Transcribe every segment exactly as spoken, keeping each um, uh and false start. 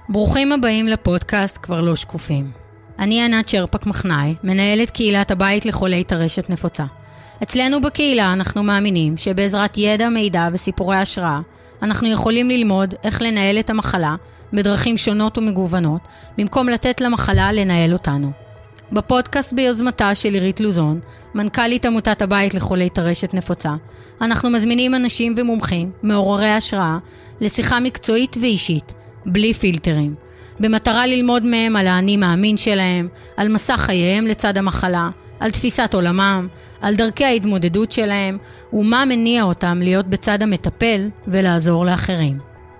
ברוכים הבאים לפודקאסט כבר לא שקופים. אני ענת שרפק מחנאי, מנהלת קהילת הבית לחולי טרשת נפוצה. אצלנו בקהילה אנחנו מאמינים שבעזרת ידע, מידע וסיפורי השראה, אנחנו יכולים ללמוד איך לנהל את המחלה בדרכים שונות ומגוונות, במקום לתת למחלה לנהל אותנו. בפודקאסט ביוזמתה של עירית לוזון, מנכ"לית עמותת הבית לחולי טרשת נפוצה, אנחנו מזמינים אנשים ומומחים, מעוררי השראה, לשיחה מקצועית ואישית, בלי פילטרים, במטרה ללמוד מהם על האני מאמין שלהם, על מסע חייהם לצד המחלה, על תפיסת עולמם, על דרכי ההתמודדות שלהם, ומה מניע אותם להיות בצד המטפל ולעזור לאחרים.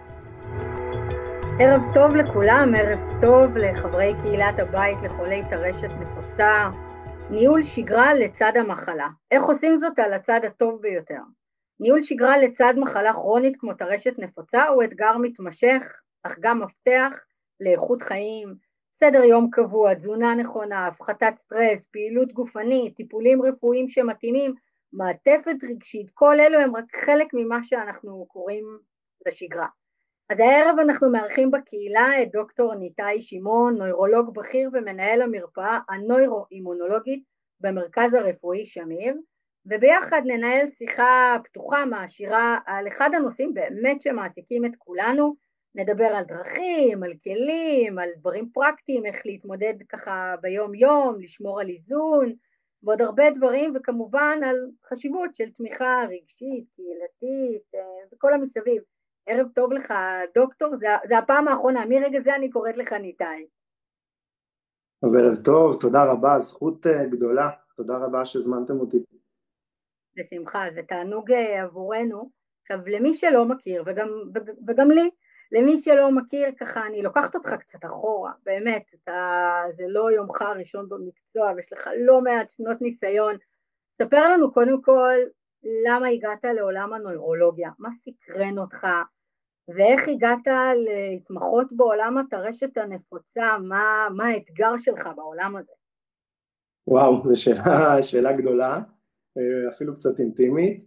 ערב טוב לכולם, ערב טוב לחברי קהילת הבית לחולי טרשת נפוצה. ניהול שגרה לצד המחלה. איך עושים זאת על הצד הטוב ביותר? ניהול שגרה לצד מחלה כרונית כמו טרשת נפוצה הוא אתגר מתמשך, אך גם מפתח לאיכות חיים, סדר יום קבוע, תזונה נכונה, הפחתת סטרס, פעילות גופנית, טיפולים רפואיים שמתאימים, מעטפת רגשית, כל אלו הם רק חלק ממה שאנחנו קוראים לשגרה. אז הערב אנחנו מארחים בקהילה את דוקטור ניתאי שמעון, נוירולוג בכיר ומנהל המרפאה הנוירו-אימונולוגית במרכז הרפואי שמיר, וביחד ננהל שיחה פתוחה מעשירה על אחד הנושאים באמת שמעסיקים את כולנו. נדבר על דרכים, על כלים, על דברים פרקטיים, איך להתמודד ככה ביום יום, לשמור על איזון, ועוד הרבה דברים, וכמובן על חשיבות של תמיכה רגשית, קהילתית, וכל המסביב. ערב טוב לך דוקטור, זה, זה הפעם האחרונה, מרגע זה אני קוראת לך ניתאי. אז ערב טוב, תודה רבה, זכות גדולה, תודה רבה שהזמנתם אותי. בשמחה, זה תענוג עבורנו. עכשיו למי שלא מכיר, וגם, וגם לי, למי שלא מכיר ככה, אני לוקחת אותך קצת אחורה, באמת, אתה, זה לא יומך הראשון במקצוע, ויש לך לא מעט שנות ניסיון. ספר לנו קודם כל, למה הגעת לעולם הנוירולוגיה, מה סקרן אותך, ואיך הגעת להתמחות בעולם הטרשת הנפוצה, מה, מה האתגר שלך בעולם הזה? וואו, זו שאלה, שאלה גדולה, אפילו קצת אינטימית.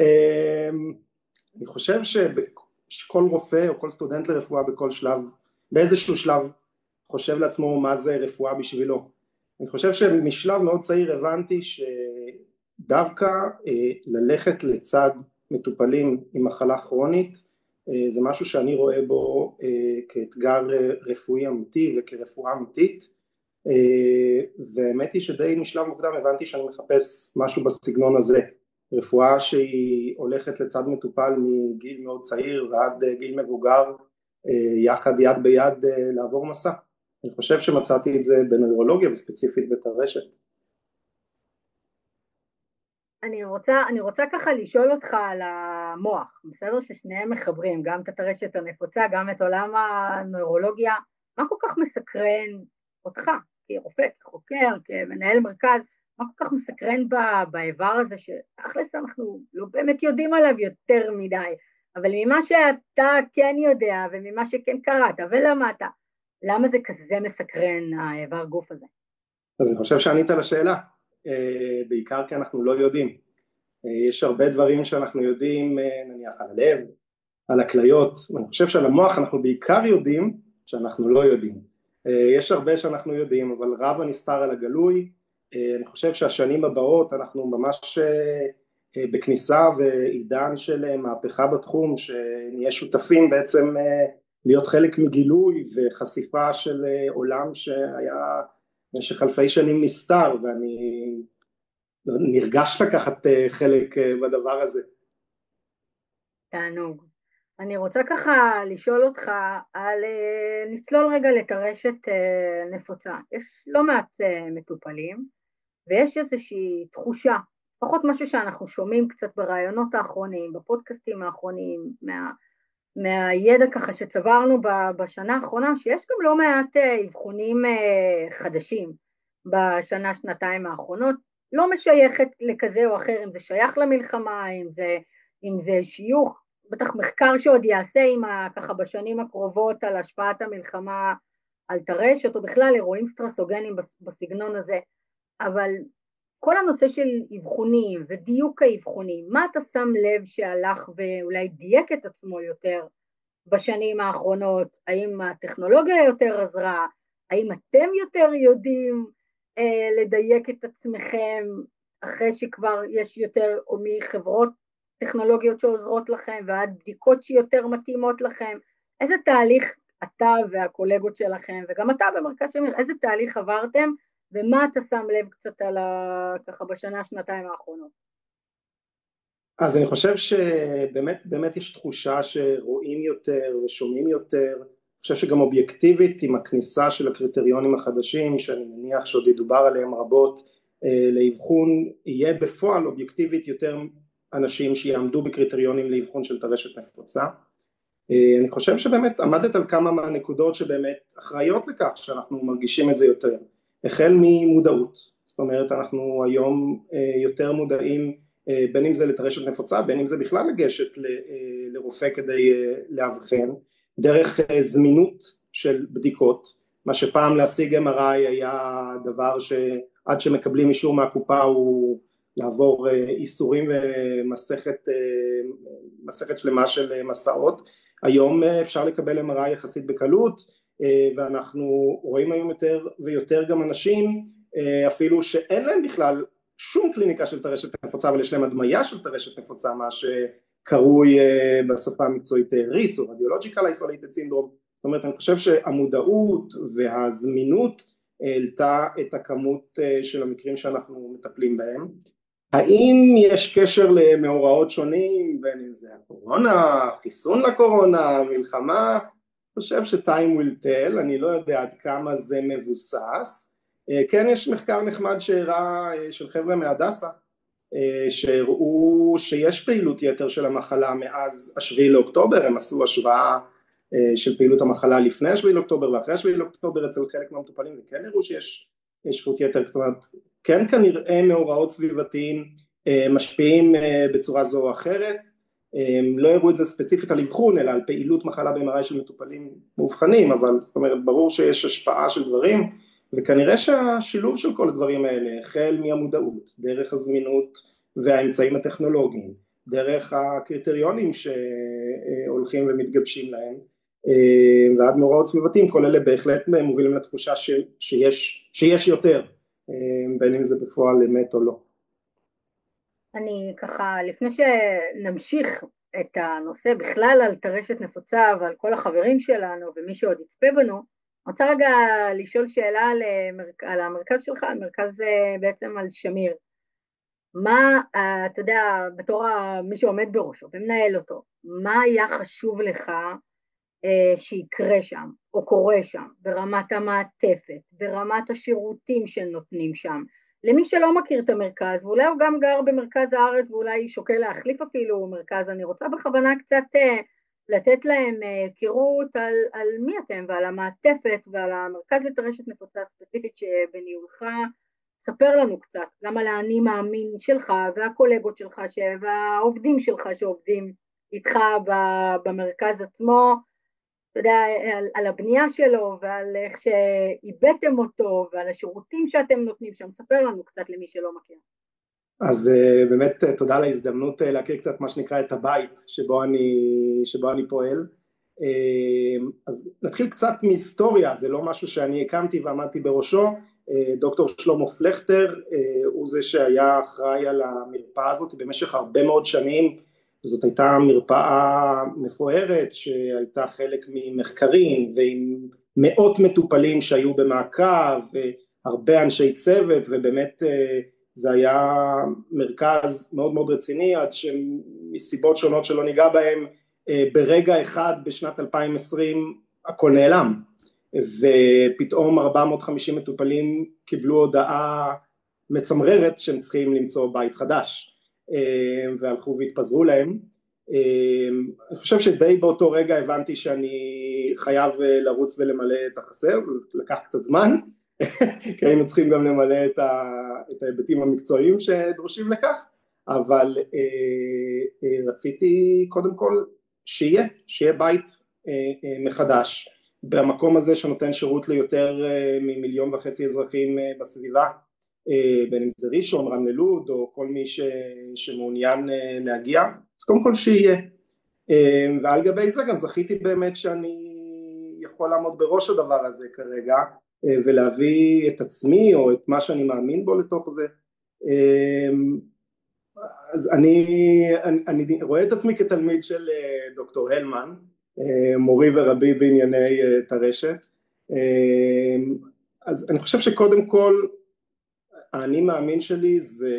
אני חושב שכל רופא או כל סטודנט לרפואה בכל שלב, באיזשהו שלב חושב לעצמו מה זה רפואה בשבילו. אני חושב שמשלב מאוד צעיר הבנתי שדווקא ללכת לצד מטופלים עם מחלה כרונית, זה משהו שאני רואה בו כאתגר רפואי אמיתי וכרפואה אמיתית, והאמת היא שדי משלב מוקדם הבנתי שאני מחפש משהו בסגנון הזה, רפואה שהיא הולכת לצד מטופל מגיל מאוד צעיר ועד גיל מבוגר, יחד יד ביד לעבור מסע. אני חושב שמצאתי את זה בנוירולוגיה וספציפית בטרשת. אני רוצה, אני רוצה ככה לשאול אותך על המוח, בסדר ששניהם מחברים, גם את הטרשת הנפוצה, גם את עולם הנוירולוגיה, מה כל כך מסקרן אותך, כרופא, כחוקר, כמנהל מרכז, מה כל כך מסקרן באיבר הזה, שאחלס אנחנו לא באמת יודעים עליו יותר מדי, אבל ממה שאתה כן יודע, וממה שכן קראת ולמדת, למה זה כזה מסקרן האיבר גוף הזה? אז אני חושב שענית על השאלה, בעיקר כי אנחנו לא יודעים. יש הרבה דברים שאנחנו יודעים, נניח על הלב, על הכליות, אני חושב שעל המוח אנחנו בעיקר יודעים שאנחנו לא יודעים. יש הרבה שאנחנו יודעים, אבל רב הנסתר על הגלוי. אני חושב שהשנים הבאות אנחנו ממש בכניסה ועידן של מהפכה בתחום, שנהיה שותפים בעצם להיות חלק מגילוי וחשיפה של עולם שהיה במשך אלפי שנים נסתר, ואני נרגש לקחת חלק בדבר הזה. תענוג. אני רוצה ככה לשאול אותך על, נצלול רגע לטרשת נפוצה. יש לא מעט מטופלים, ויש איזושהי תחושה, פחות משהו שאנחנו שומעים קצת ברעיונות האחרונים, בפודקאסטים האחרונים, מה, מהידע ככה שצברנו בשנה האחרונה, שיש גם לא מעט אבחונים חדשים בשנה, שנתיים האחרונות, לא משייכת לכזה או אחר, אם זה שייך למלחמה, אם זה, אם זה שיוך, בטח מחקר שעוד יעשה עם ככה בשנים הקרובות על השפעת המלחמה על טרשת, או בכלל אירועים סטרסוגנים בסגנון הזה, אבל כל הנושא של אבחונים ודיוק האבחונים, מה אתה שם לב שהלך ואולי דייק את עצמו יותר בשנים האחרונות? האם הטכנולוגיה יותר עזרה? האם אתם יותר יודעים אה, לדייק את עצמכם אחרי שכבר יש יותר או מחברות טכנולוגיות שעוזרות לכם ועד בדיקות שיותר מתאימות לכם? איזה תהליך אתה והקולגות שלכם וגם אתה במרכז שמיר, איזה תהליך עברתם ומה אתה שם לב קצת על ה... ככה בשנה שנתיים האחרונות? אז אני חושב שבאמת באמת יש תחושה שרואים יותר ושומעים יותר. אני חושב שגם אובייקטיבית עם הכניסה של הקריטריונים החדשים שאני מניח שעוד ידובר עליהם רבות לאבחון, יהיה בפועל אובייקטיבית יותר אנשים שיעמדו בקריטריונים לאבחון של טרשת נפוצה. אני חושב שבאמת עמדת על כמה מהנקודות שבאמת אחראיות לכך שאנחנו מרגישים את זה יותר, החל ממודעות, זאת אומרת אנחנו היום יותר מודעים בין אם זה לטרשת נפוצה, בין אם זה בכלל לגשת לרופא כדי לאבחן, דרך זמינות של בדיקות, מה שפעם להשיג אם אר איי היה דבר שעד שמקבלים אישור מהקופה הוא לעבור איסורים ומסכת מסכת שלמה של מסעות. היום אפשר לקבל אם אר איי יחסית בקלות, ואנחנו רואים היום יותר ויותר גם אנשים אפילו שאין להם בכלל שום קליניקה של טרשת נפוצה, אבל יש להם הדמיה של טרשת נפוצה, מה שקרוי בשפה המקצועית ריס או רדיולוג'יקל איסולייטד סינדרום. זאת אומרת, אני חושב שהמודעות והזמינות העלתה את הכמות של המקרים שאנחנו מטפלים בהם. האם יש קשר למאורעות שונים, בין אם זה הקורונה, חיסון לקורונה, מלחמה? אני חושב ש-time will tell, אני לא יודע עד כמה זה מבוסס. כן, יש מחקר נחמד שהראה של חבר'ה מהדסה, שהראו שיש פעילות יתר של המחלה מאז השביעי לאוקטובר, הם עשו השוואה של פעילות המחלה לפני השביעי לאוקטובר ואחרי השביעי לאוקטובר אצל חלק מהמטופלים, וכן הראו שיש שכיחות יתר, זאת אומרת, כן כנראה מאורעות סביבתיים משפיעים בצורה זו או אחרת, לא הראו את זה ספציפית על אבחון, אלא על פעילות מחלה ב-אם אר איי של מטופלים מאובחנים, אבל זאת אומרת, ברור שיש השפעה של דברים, וכנראה שהשילוב של כל הדברים האלה, החל מהמודעות, דרך הזמינות והאמצעים הטכנולוגיים, דרך הקריטריונים שהולכים ומתגבשים להם, ועד מאורעות סביבתיים, כל אלה בהחלט מובילים לתחושה שיש, שיש יותר, בין אם זה בפועל אמת או לא. אני ככה, לפני שנמשיך את הנושא בכלל על טרשת נפוצה ועל כל החברים שלנו ומי שעוד יצפה בנו, אני רוצה רגע לשאול שאלה על המרכז שלך, המרכז בעצם על שמיר. מה, אתה יודע, בתור מי שעומד בראשו ומנהל אותו, מה היה חשוב לך שיקרה שם או קורה שם, ברמת המעטפת, ברמת השירותים שנותנים שם? למי שלא מכיר את המרכז, ואולי הוא גם גר במרכז הארץ ואולי שוקל להחליף אפילו מרכז, אני רוצה בכוונה קצת לתת להם היכרות על, על מי אתם ועל המעטפת ועל המרכז לטרשת נפוצה ספציפית שבניהולך. ספר לנו קצת גם על האני מאמין שלך והקולגות שלך והעובדים שלך שעובדים איתך במרכז עצמו, אתה יודע, על, על הבנייה שלו ועל איך שאיבדתם אותו ועל השירותים שאתם נותנים שם. ספר לנו קצת למי שלא מכיר. אז באמת תודה על ההזדמנות להכיר קצת מה שנקרא את הבית שבו אני, שבו אני פועל. אז נתחיל קצת מהיסטוריה, זה לא משהו שאני הקמתי ועמדתי בראשו. דוקטור שלמה פלכטר הוא זה שהיה אחראי על המרפאה הזאת במשך הרבה מאוד שנים. זאת הייתה מרפאה מפוארת שהייתה חלק ממחקרים ועם מאות מטופלים שהיו במעקב והרבה אנשי צוות, ובאמת זה היה מרכז מאוד מאוד רציני, עד שמסיבות שונות שלא ניגע בהם ברגע אחד בשנת אלפיים ועשרים הכל נעלם, ופתאום ארבע מאות וחמישים מטופלים קיבלו הודעה מצמררת שהם צריכים למצוא בית חדש, והלכו והתפזרו להם. אני חושב שדי באותו רגע הבנתי שאני חייב לרוץ ולמלא את החסר, זה לקח קצת זמן, כי היינו צריכים גם למלא את ההיבטים המקצועיים שדרושים לכך, אבל רציתי קודם כל שיהיה, שיהיה בית מחדש, במקום הזה שנותן שירות ליותר ממיליון וחצי אזרחים בסביבה, בין אם זה ראשון, רמלה לוד או כל מי ש, שמעוניין להגיע, אז קודם כל שיהיה. ועל גבי זה גם זכיתי באמת שאני יכול לעמוד בראש הדבר הזה כרגע, ולהביא את עצמי או את מה שאני מאמין בו לתוך זה. אז אני, אני, אני רואה את עצמי כתלמיד של דוקטור הלמן, מורי ורבי בענייני טרשת. אז אני חושב שקודם כל האני מאמין שלי זה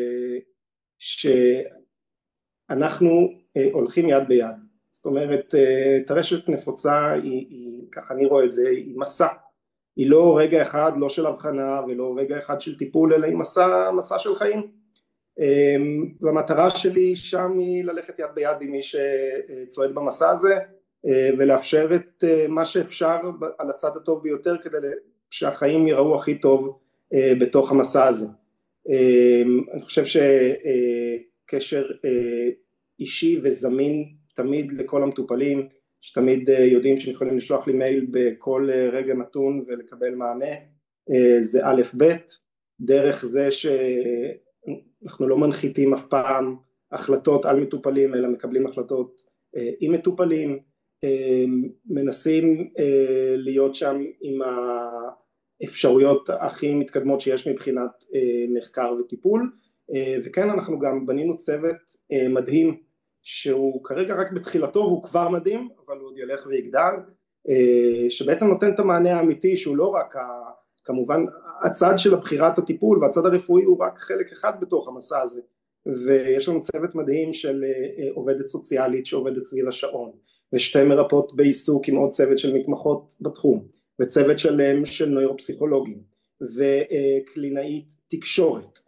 שאנחנו הולכים יד ביד. זאת אומרת, טרשת נפוצה היא, היא, ככה אני רואה את זה, היא מסע. היא לא רגע אחד, לא של הבחנה ולא רגע אחד של טיפול, אלא היא מסע, מסע של חיים. והמטרה שלי שם היא ללכת יד ביד עם מי שצועד במסע הזה, ולאפשר את מה שאפשר על הצד הטוב ביותר, כדי שהחיים יראו הכי טוב בתוך המסע הזה. אני חושב שקשר אישי וזמין תמיד לכל המטופלים, שתמיד יודעים שיכולים לשלוח לי מייל בכל רגע נתון ולקבל מענה, זה א' ב', דרך זה שאנחנו לא מנחיתים אף פעם החלטות על מטופלים, אלא מקבלים החלטות עם מטופלים, מנסים להיות שם עם האפשרויות הכי מתקדמות שיש מבחינת מחקר וטיפול, וכן אנחנו גם בנינו צוות מדהים, שהוא כרגע רק בתחילתו והוא כבר מדהים, אבל הוא עוד ילך ויגדל, שבעצם נותן את המענה האמיתי, שהוא לא רק כמובן הצד של הבחירת הטיפול, והצד הרפואי הוא רק חלק אחד בתוך המסע הזה, ויש לנו צוות מדהים של עובדת סוציאלית שעובדת סביב השעון, ושתי מרפאות בעיסוק עם עוד צוות של מתמחות בתחום, וצוות שלם של נוירופסיכולוגים, וקלינאית תקשורת,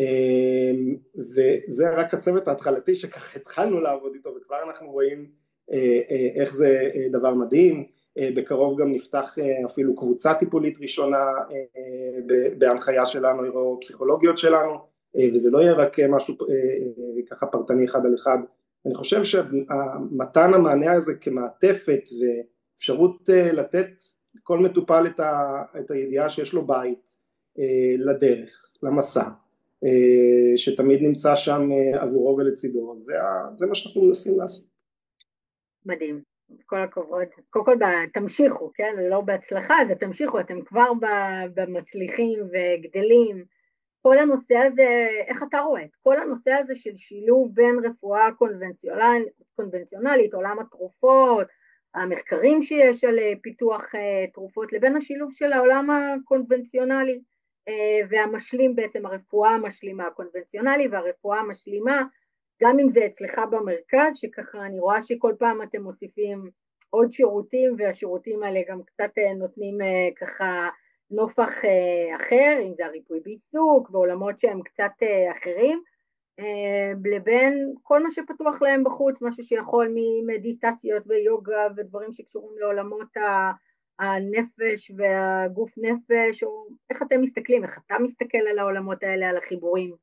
וזה רק הצוות ההתחלתי שכך התחלנו לעבוד איתו, וכבר אנחנו רואים איך זה דבר מדהים. בקרוב גם נפתח אפילו קבוצה טיפולית ראשונה בהנחיה שלנו, נוירופסיכולוגיות שלנו, וזה לא יהיה רק משהו ככה פרטני אחד על אחד. אני חושב שמתן המענה הזה כמעטפת ואפשרות לתת כל מטופל את הידיעה שיש לו בית לדרך, למסע, שתמיד נמצא שם עבורו ולצידו, זה, זה מה שאנחנו מנסים לעשות. מדהים, כל הכבוד. קודם כל תמשיכו, כן? לא בהצלחה, זה תמשיכו, אתם כבר במצליחים וגדלים. כל הנושא הזה, איך אתה רואה? כל הנושא הזה של שילוב בין רפואה קונבנציונלית, קונבנציונלית, עולם התרופות, המחקרים שיש על פיתוח תרופות, לבין השילוב של העולם הקונבנציונלי, והמשלים בעצם, הרפואה המשלימה הקונבנציונלי והרפואה המשלימה, גם אם זה אצלך במרכז, שככה אני רואה שכל פעם אתם מוסיפים עוד שירותים, והשירותים האלה גם קצת נותנים ככה נופח אחר, אם זה הריפוי בעיסוק, ועולמות שהם קצת אחרים, לבין כל מה שפתוח להם בחוץ, משהו שיכול ממדיטציות ויוגה ודברים שקשורים לעולמות הנפש והגוף נפש, או איך אתם מסתכלים, איך אתה מסתכל על העולמות האלה, על החיבורים?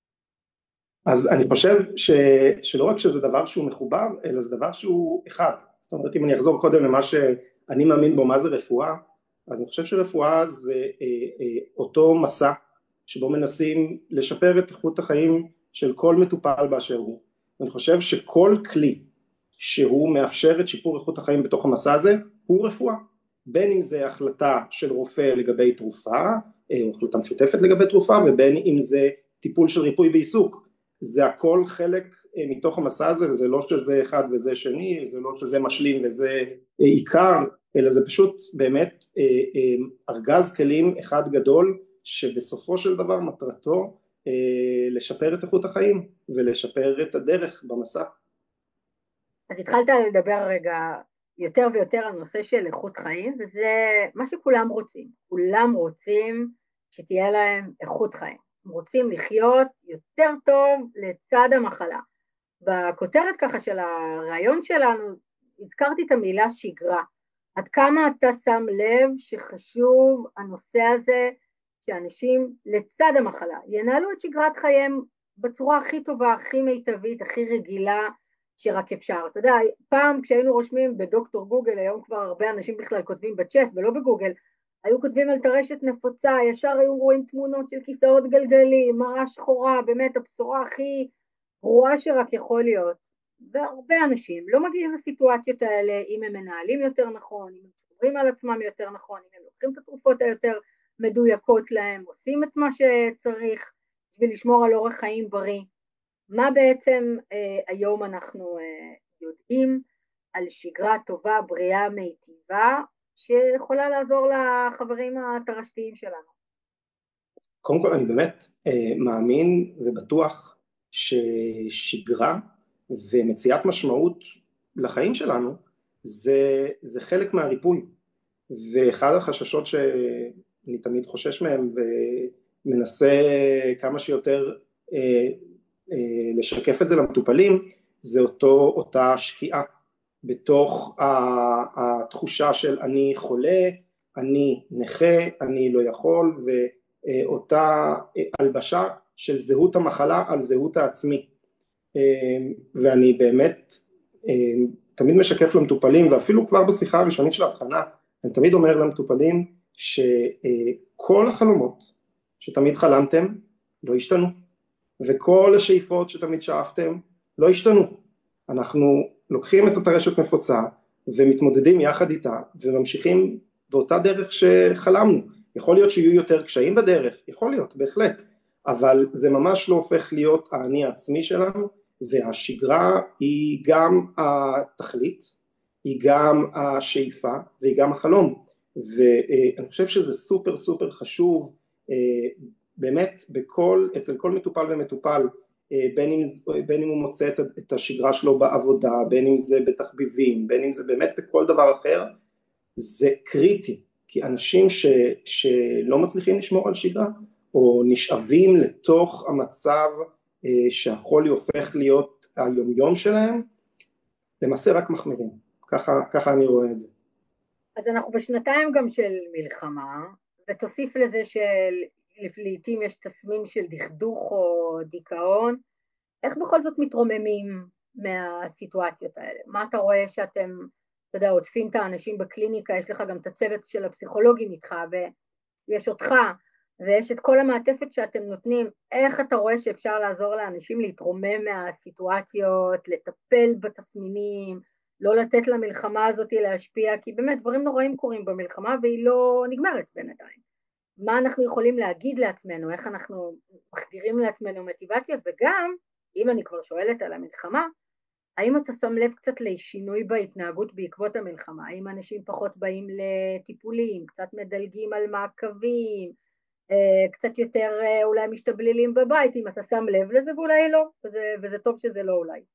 אז אני חושב ש, שלא רק שזה דבר שהוא מחובר, אלא זה דבר שהוא אחד. זאת אומרת, אם אני אחזור קודם למה שאני מאמין בו, מה זה רפואה, אז אני חושב שרפואה זה אה, אה, אותו מסע, שבו מנסים לשפר את איכות החיים של כל מטופל באשר הוא. ואני חושב שכל כלי שהוא מאפשר את שיפור איכות החיים בתוך המסע הזה, הוא רפואה. בין אם זה החלטה של רופא לגבי תרופה, או החלטה משותפת לגבי תרופה, ובין אם זה טיפול של ריפוי בעיסוק. זה הכל חלק מתוך המסע הזה, וזה לא שזה אחד וזה שני, זה לא שזה משלים וזה עיקר, אלא זה פשוט באמת ארגז כלים אחד גדול, שבסופו של דבר מטרתו לשפר את איכות החיים, ולשפר את הדרך במסע. אז התחלת לדבר רגע יותר ויותר על נושא של איכות חיים, וזה מה שכולם רוצים. כולם רוצים שתהיה להם איכות חיים. הם רוצים לחיות יותר טוב לצד המחלה. בכותרת ככה של הרעיון שלנו, הזכרתי את המילה שגרה. עד כמה אתה שם לב שחשוב הנושא הזה, שאנשים לצד המחלה ינהלו את שגרת חייהם בצורה הכי טובה, הכי מיטבית, הכי רגילה שרק אפשר. אתה יודע, פעם כשהיינו רושמים בדוקטור גוגל, היום כבר הרבה אנשים בכלל כותבים בצ'אט ולא בגוגל, היו כותבים על טרשת נפוצה, ישר היו רואים תמונות של כיסאות גלגלים, מראה שחורה, באמת הבשורה הכי גרועה שרק יכול להיות. והרבה אנשים לא מגיעים לסיטואציות האלה אם הם מנהלים יותר נכון, אם הם שומרים על עצמם יותר נכון, אם הם לוקחים את התרופות היותר מדויקות להם, עושים את מה שצריך בשביל לשמור על אורח חיים בריא. מה בעצם אה, היום אנחנו אה, יודעים על שגרה טובה, בריאה, מיטיבה, שיכולה לעזור לחברים התרשתיים שלנו? קודם כל אני באמת אה, מאמין ובטוח ששגרה ומציאת משמעות לחיים שלנו זה, זה חלק מהריפוי, ואחד החששות שאני תמיד חושש מהם ומנסה כמה שיותר אה, אה, לשקף את זה למטופלים, זה אותו, אותה שקיעה בתוך התחושה של אני חולה, אני נכה, אני לא יכול, ואותה הלבשה של זהות המחלה על זהות העצמי. ואני באמת תמיד משקף למטופלים, ואפילו כבר בשיחה הראשונית של ההבחנה, אני תמיד אומר למטופלים שכל החלומות שתמיד חלמתם לא השתנו, וכל השאיפות שתמיד שאפתם לא השתנו. אנחנו לוקחים את הטרשת נפוצה ומתמודדים יחד איתה וממשיכים באותה דרך שחלמנו. יכול להיות שיהיו יותר קשיים בדרך, יכול להיות, בהחלט, אבל זה ממש לא הופך להיות האני העצמי שלנו, והשגרה היא גם התכלית, היא גם השאיפה והיא גם החלום, ואני חושב שזה סופר סופר חשוב באמת בכל, אצל כל מטופל ומטופל, בין אם, בין אם הוא מוצא את, את השגרה שלו בעבודה, בין אם זה בתחביבים, בין אם זה באמת בכל דבר אחר, זה קריטי, כי אנשים ש, שלא מצליחים לשמור על שגרה, או נשאבים לתוך המצב שהחולי הופך להיות היומיום שלהם, למעשה רק מחמירים, ככה, ככה אני רואה את זה. אז אנחנו בשנתיים גם של מלחמה, ותוסיף לזה שלעיתים יש תסמין של דכדוך או דיכאון, איך בכל זאת מתרוממים מהסיטואציות האלה? מה אתה רואה שאתם, אתה יודע, עוטפים את האנשים בקליניקה, יש לך גם את הצוות של הפסיכולוגים איתך, ויש אותך, ויש את כל המעטפת שאתם נותנים, איך אתה רואה שאפשר לעזור לאנשים להתרומם מהסיטואציות, לטפל בתסמינים, לא לתת למלחמה הזאת להשפיע, כי באמת דברים נוראים קורים במלחמה והיא לא נגמרת בינתיים. מה אנחנו יכולים להגיד לעצמנו, איך אנחנו מחדירים לעצמנו מוטיבציה, וגם, אם אני כבר שואלת על המלחמה, האם אתה שם לב קצת לשינוי בהתנהגות בעקבות המלחמה? האם אנשים פחות באים לטיפולים, קצת מדלגים על מעקבים, קצת יותר אולי משתבללים בבית, אם אתה שם לב לזה ואולי לא, וזה, וזה טוב שזה לא אולי.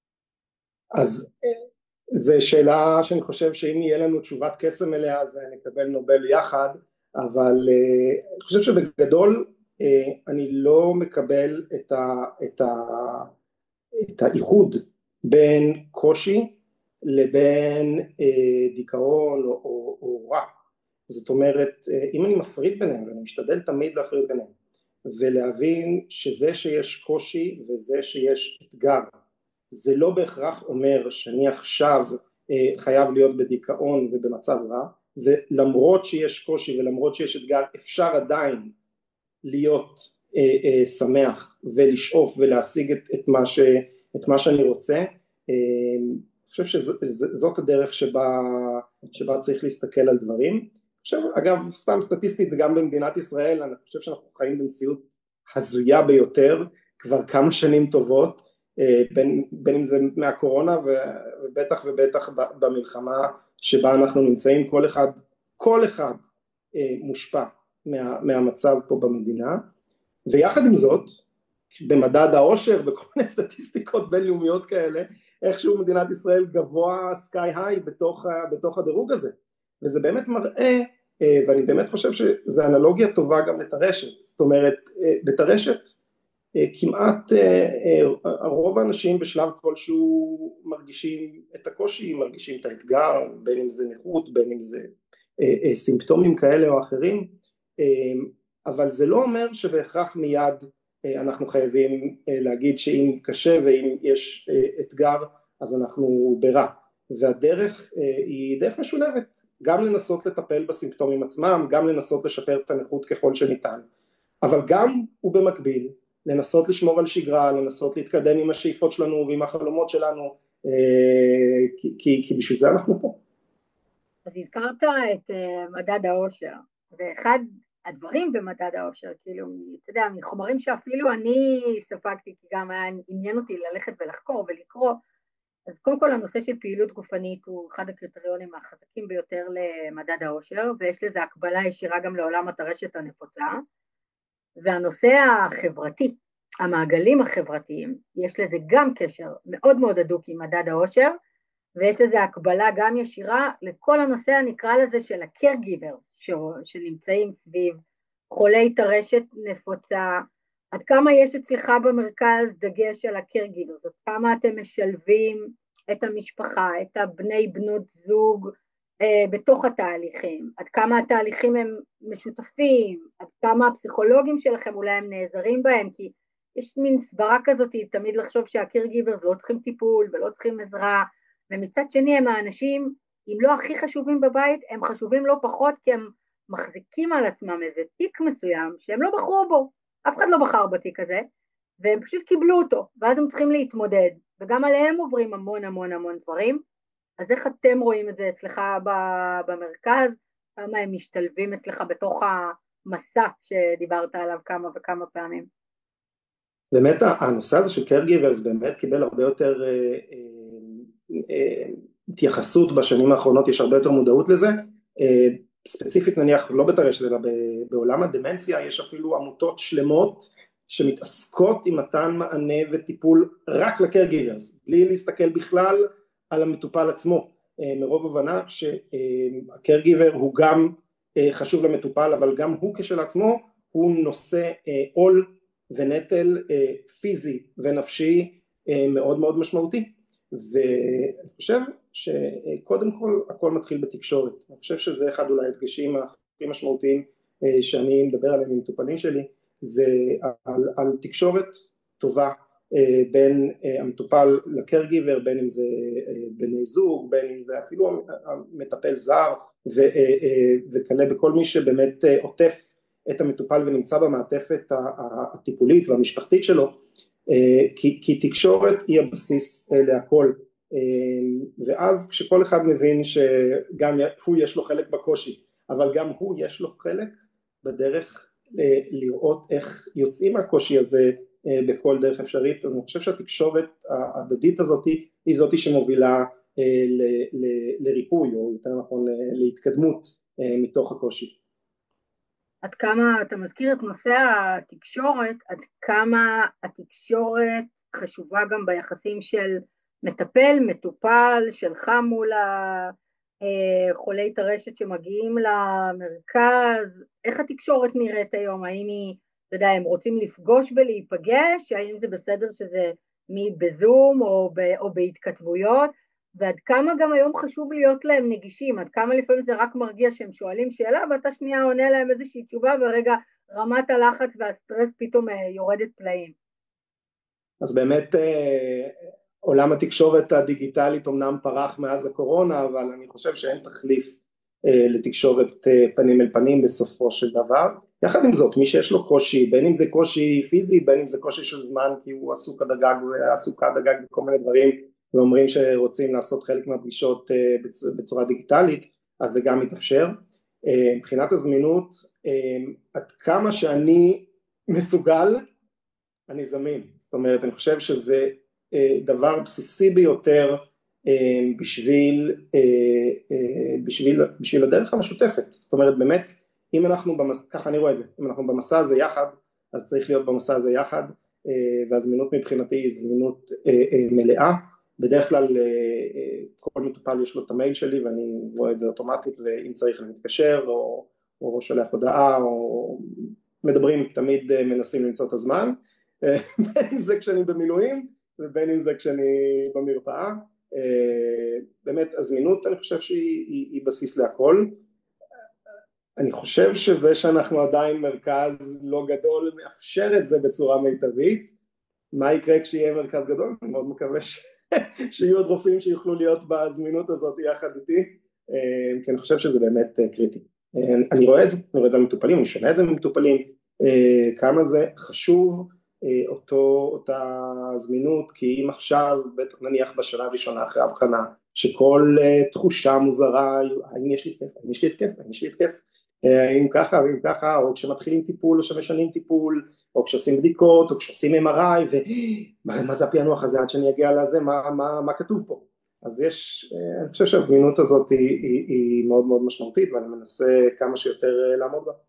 אז זו שאלה שאני חושב שאם יהיה לנו תשובת קסם אליה אז נקבל נובל יחד, אבל אני חושב שבגדול אני לא מקבל את, ה, את, ה, את האיחוד בין קושי לבין דיכאון או, או, או רע. זאת אומרת, אם אני מפריד ביניהם, ואני משתדל תמיד להפריד ביניהם, ולהבין שזה שיש קושי וזה שיש אתגר, זה לא בהכרח אומר שאני עכשיו חייב להיות בדיכאון ובמצב רע, ולמרות שיש קושי ולמרות שיש אתגר אפשר עדיין להיות שמח ולשאוף ולהשיג את, את, מה ש, את מה שאני רוצה. אני חושב שזאת הדרך שבה, שבה צריך להסתכל על דברים. עכשיו, אגב, סתם סטטיסטית, גם במדינת ישראל, אני חושב שאנחנו חיים במציאות הזויה ביותר, כבר כמה שנים טובות, בין, בין אם זה מהקורונה, ובטח ובטח במלחמה שבה אנחנו נמצאים, כל אחד, כל אחד מושפע מה, מהמצב פה במדינה, ויחד עם זאת, במדד העושר, בכל מיני סטטיסטיקות בינלאומיות כאלה, איכשהו מדינת ישראל גבוה סקאי היי בתוך, בתוך הדירוג הזה. וזה באמת מראה, ואני באמת חושב שזה אנלוגיה טובה גם לטרשת, זאת אומרת, בטרשת כמעט הרוב האנשים בשלב כלשהו מרגישים את הקושי, מרגישים את האתגר, בין אם זה נכות, בין אם זה סימפטומים כאלה או אחרים, אבל זה לא אומר שבהכרח מיד אנחנו חייבים להגיד שאם קשה ואם יש אתגר אז אנחנו ברע, והדרך היא דרך משולבת, גם לנסות לטפל בסימפטומים עצמם, גם לנסות לשפר את הנכות ככל שניתן, אבל גם ובמקביל לנסות לשמור על שגרה, לנסות להתקדם עם השאיפות שלנו ועם החלומות שלנו, כי, כי, כי בשביל זה אנחנו פה. אז הזכרת את מדד העושר, ואחד הדברים במדד העושר, כאילו, אתה יודע, מחומרים שאפילו אני ספגתי, כי גם עניין אותי ללכת ולחקור ולקרוא, אז קודם כל הנושא של פעילות גופנית הוא אחד הקריטריונים החזקים ביותר למדד העושר, ויש לזה הקבלה ישירה גם לעולם הטרשת הנפוצה, והנושא החברתי, המעגלים החברתיים, יש לזה גם קשר מאוד מאוד הדוק עם מדד העושר, ויש לזה הקבלה גם ישירה לכל הנושא הנקרא לזה של ה-caregiver, שנמצאים סביב חולי טרשת נפוצה, עד כמה יש אצלך במרכז דגש על ה-caregiver, עד כמה אתם משלבים את המשפחה, את הבני בנות זוג אה, בתוך התהליכים, עד כמה התהליכים הם משותפים, עד כמה הפסיכולוגים שלכם אולי הם נעזרים בהם, כי יש מין סברה כזאת תמיד לחשוב שה-caregiver לא צריכים טיפול ולא צריכים עזרה, ומצד שני הם האנשים, אם לא הכי חשובים בבית, הם חשובים לא פחות, כי הם מחזיקים על עצמם איזה תיק מסוים, שהם לא בחרו בו, אף אחד לא בחר בתיק הזה, והם פשוט קיבלו אותו, ואז הם צריכים להתמודד, וגם עליהם עוברים המון המון המון דברים, אז איך אתם רואים את זה אצלך במרכז, כמה הם משתלבים אצלך בתוך המסע שדיברת עליו כמה וכמה פעמים? באמת הנושא הזה של caregivers באמת קיבל הרבה יותר התייחסות בשנים האחרונות, יש הרבה יותר מודעות לזה, ספציפית נניח לא בטרשת אלא בעולם הדמנציה, יש אפילו עמותות שלמות שמתעסקות עם מתן מענה וטיפול רק ל-caregivers, בלי להסתכל בכלל על המטופל עצמו, מרוב הבנה שה-caregiver הוא גם חשוב למטופל, אבל גם הוא כשלעצמו הוא נושא עול ונטל פיזי ונפשי מאוד מאוד משמעותי, ואני חושב שקודם כל הכל מתחיל בתקשורת. אני חושב שזה אחד אולי הדגשים הכי משמעותיים שאני מדבר עליהם עם מטופלים שלי, זה על, על תקשורת טובה בין המטופל לקרגיבר, בין אם זה בני זוג, בין אם זה אפילו המטפל זר, וכלה בכל מי שבאמת עוטף את המטופל ונמצא במעטפת הטיפולית והמשפחתית שלו, כי, כי תקשורת היא הבסיס להכל, ואז כשכל אחד מבין שגם הוא יש לו חלק בקושי, אבל גם הוא יש לו חלק בדרך לראות איך יוצאים מהקושי הזה בכל דרך אפשרית, אז אני חושב שהתקשורת ההדדית הזאת היא זאת שמובילה ל, ל, לריפוי, או יותר נכון להתקדמות מתוך הקושי. עד כמה אתה מזכיר את נושא התקשורת, עד כמה התקשורת חשובה גם ביחסים של מטפל, מטופל, שלך מול חולי טרשת שמגיעים למרכז, איך התקשורת נראית היום, האם היא, אתה יודע, הם רוצים לפגוש ולהיפגש, האם זה בסדר שזה מי בזום או, ב, או בהתכתבויות, ועד כמה גם היום חשוב להיות להם נגישים, עד כמה לפעמים זה רק מרגיע שהם שואלים שאלה, ואתה שנייה עונה להם איזושהי תשובה, ורגע רמת הלחץ והסטרס פתאום יורדת פלאים. אז באמת עולם התקשורת הדיגיטלית אמנם פרח מאז הקורונה, אבל אני חושב שאין תחליף לתקשורת פנים אל פנים בסופו של דבר. יחד עם זאת, מי שיש לו קושי, בין אם זה קושי פיזי, בין אם זה קושי של זמן, כי הוא עסוק עד הגג ועסוק עד הגג בכל מיני דברים, ואומרים שרוצים לעשות חלק מהפגישות בצורה דיגיטלית, אז זה גם מתאפשר. מבחינת הזמינות, עד כמה שאני מסוגל, אני זמין. זאת אומרת, אני חושב שזה דבר בסיסי ביותר בשביל, בשביל, בשביל הדרך המשותפת. זאת אומרת, באמת, אם אנחנו, במס... ככה אני רואה את זה, אם אנחנו במסע הזה יחד, אז צריך להיות במסע הזה יחד, והזמינות מבחינתי היא זמינות מלאה. בדרך כלל כל מטופל יש לו את המייל שלי ואני רואה את זה אוטומטית, ואם צריך אני מתקשר או, או שולח הודעה או מדברים, תמיד מנסים למצוא את הזמן, בין אם זה כשאני במילואים ובין אם זה כשאני במרפאה. באמת הזמינות אני חושב שהיא היא, היא בסיס להכל. אני חושב שזה שאנחנו עדיין מרכז לא גדול מאפשר את זה בצורה מיטבית. מה יקרה כשיהיה מרכז גדול? אני מאוד מקווה ש... שיהיו עוד רופאים שיוכלו להיות בזמינות הזאת יחד איתי, כי אני חושב שזה באמת קריטי. אני רואה את זה, אני רואה את זה ממטופלים, אני שומע את זה ממטופלים, כמה זה חשוב אותו, אותה זמינות, כי אם עכשיו, בטח נניח בשנה הראשונה אחרי הבחנה, שכל תחושה מוזרה, האם יש לי תקף, האם יש לי תקף, האם יש לי תקף, האם ככה, האם ככה, או כשמתחילים טיפול, או שמשנים טיפול, או כשעושים בדיקות, או כשעושים אם אר איי, ומה מה זה הפענוח הזה עד שאני אגיע לזה, מה, מה, מה כתוב פה? אז יש, אני חושב שהזמינות הזאת היא, היא, היא מאוד מאוד משמעותית, ואני מנסה כמה שיותר לעמוד בה.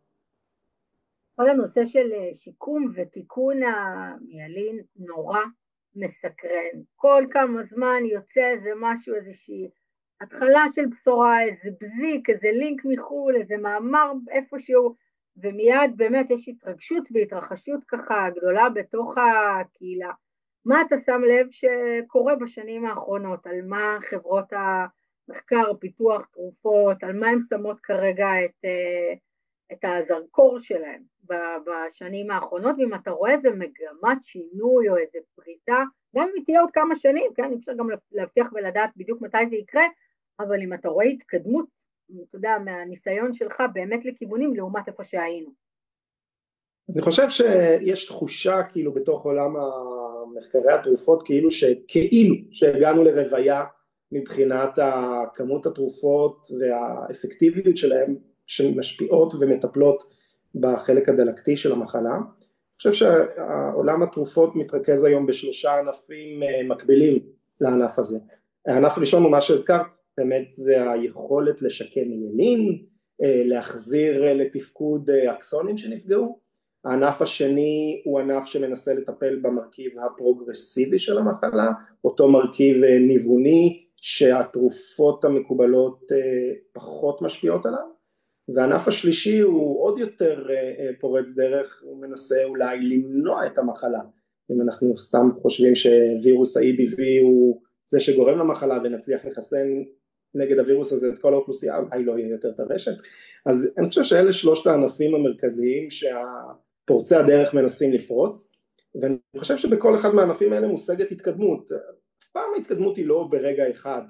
כל הנושא של שיקום ותיקון המיילין נורא מסקרן. כל כמה זמן יוצא איזה משהו, איזושהי התחלה של בשורה, איזה בזיק, איזה לינק מחול, איזה מאמר איפשהו, ומיד באמת יש התרגשות והתרחשות ככה גדולה בתוך הקהילה. מה אתה שם לב שקורה בשנים האחרונות? על מה חברות המחקר, פיתוח, תרופות, על מה הן שמות כרגע את, את הזרקור שלהם בשנים האחרונות, ואם אתה רואה איזה מגמת שינוי או איזה פריטה, גם אם תהיה עוד כמה שנים, כן, אפשר גם להבטיח ולדעת בדיוק מתי זה יקרה, אבל אם אתה רואה התקדמות, אתה יודע, מהניסיון שלך באמת לכיוונים לעומת איפה שהיינו. אז אני חושב שיש תחושה כאילו בתוך עולם המחקרי התרופות, כאילו שכאילו שהגענו לרוויה מבחינת כמות התרופות והאפקטיביות שלהם, שמשפיעות ומטפלות בחלק הדלקתי של המחלה. אני חושב שהעולם התרופות מתרכז היום בשלושה ענפים מקבילים לענף הזה. הענף הראשון הוא מה שהזכרת, באמת זה היכולת לשקם מיילין, להחזיר לתפקוד אקסונים שנפגעו. הענף השני הוא ענף שמנסה לטפל במרכיב הפרוגרסיבי של המחלה, אותו מרכיב ניווני שהתרופות המקובלות פחות משפיעות עליו. והענף השלישי הוא עוד יותר פורץ דרך, הוא מנסה אולי למנוע את המחלה. אם אנחנו סתם חושבים שווירוס ה-אי בי וי הוא זה שגורם למחלה ונצליח לחסן נגד הווירוס הזה את כל האוכלוסייה, אולי לא יהיה יותר טרשת. אז אני חושב שאלה שלושת הענפים המרכזיים שהפורצי הדרך מנסים לפרוץ, ואני חושב שבכל אחד מהענפים האלה מושגת התקדמות. אף פעם ההתקדמות היא לא ברגע אחד.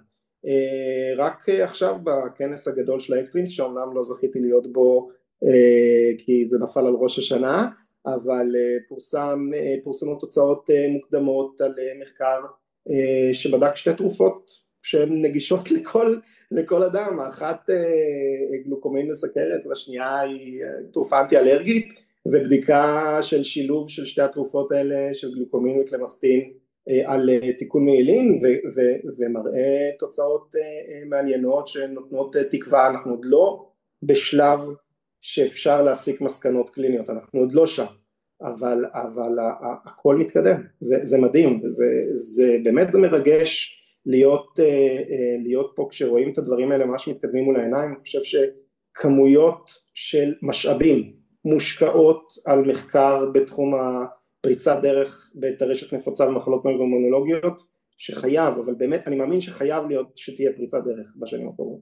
רק עכשיו בכנס הגדול של האקטרימס, שאומנם לא זכיתי להיות בו כי זה נפל על ראש השנה, אבל פורסם, פורסמו תוצאות מוקדמות על מחקר שבדק שתי תרופות שהן נגישות לכל, לכל אדם, האחת גלוקומין לסכרת והשנייה היא תרופה אנטי-אלרגית, ובדיקה של שילוב של שתי התרופות האלה של גלוקומין וקלמסטין על תיקון מיילין, ו- ו- ומראה תוצאות מעניינות שנותנות תקווה. אנחנו עוד לא בשלב שאפשר להסיק מסקנות קליניות, אנחנו עוד לא שם, אבל, אבל הכל מתקדם, זה, זה מדהים, זה, זה, באמת זה מרגש להיות, להיות פה כשרואים את הדברים האלה ממש מתקדמים מול העיניים. אני חושב שכמויות של משאבים מושקעות על מחקר בתחום הפריצת דרך בטרשת נפוצה ומחלות נוירומונולוגיות, שחייב, אבל באמת אני מאמין שחייב להיות שתהיה פריצת דרך בשנים הקרובות.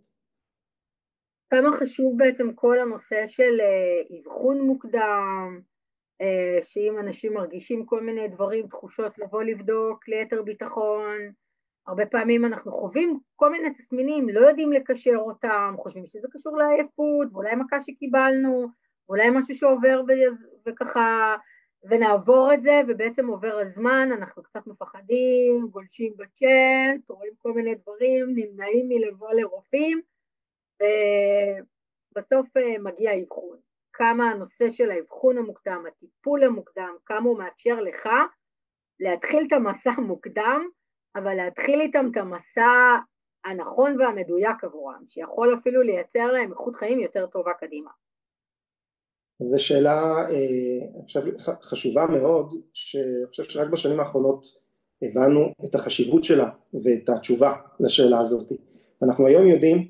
כמה חשוב בעצם כל הנושא של אבחון מוקדם, שאם אנשים מרגישים כל מיני דברים, תחושות, לבוא לבדוק ליתר ביטחון. הרבה פעמים אנחנו חווים כל מיני תסמינים, לא יודעים לקשר אותם, חושבים שזה קשור לעייפות, ואולי מכה שקיבלנו, ואולי משהו שעובר ו- וככה, ונעבור את זה, ובעצם עובר הזמן, אנחנו קצת מפחדים, גולשים בצ'אט, רואים כל מיני דברים, נמנעים מלבוא לרופאים, ובסוף מגיע האבחון. כמה הנושא של האבחון המוקדם, הטיפול המוקדם, כמה הוא מאפשר לך להתחיל את המסע המוקדם, אבל להתחיל איתם את המסע הנכון והמדויק עבורם, שיכול אפילו לייצר להם איכות חיים יותר טובה קדימה. זו שאלה אני חושב, חשובה מאוד, שאני חושב שרק בשנים האחרונות הבנו את החשיבות שלה ואת התשובה לשאלה הזאת. אנחנו היום יודעים